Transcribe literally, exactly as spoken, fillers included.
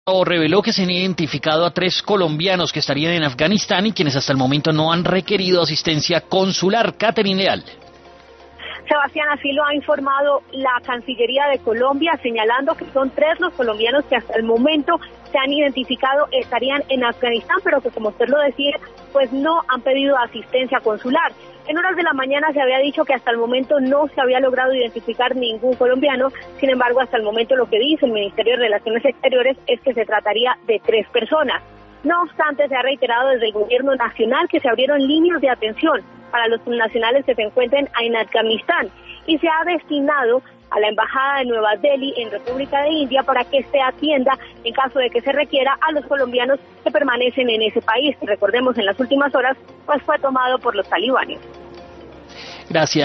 reveló que se han identificado a tres colombianos que estarían en Afganistán y quienes hasta el momento no han requerido asistencia consular. Catherine Leal. Sebastián, así lo ha informado la Cancillería de Colombia, señalando que son tres los colombianos que hasta el momento se han identificado estarían en Afganistán, pero que, como usted lo decía, pues no han pedido asistencia consular. En horas de la mañana se había dicho que hasta el momento no se había logrado identificar ningún colombiano. Sin embargo, hasta el momento lo que dice el Ministerio de Relaciones Exteriores es que se trataría de tres personas. No obstante, se ha reiterado desde el gobierno nacional que se abrieron líneas de atención para los nacionales que se encuentren en Afganistán y se ha destinado a la Embajada de Nueva Delhi en República de India para que se atienda en caso de que se requiera a los colombianos que permanecen en ese país, que recordemos en las últimas horas pues fue tomado por los talibanes. Gracias.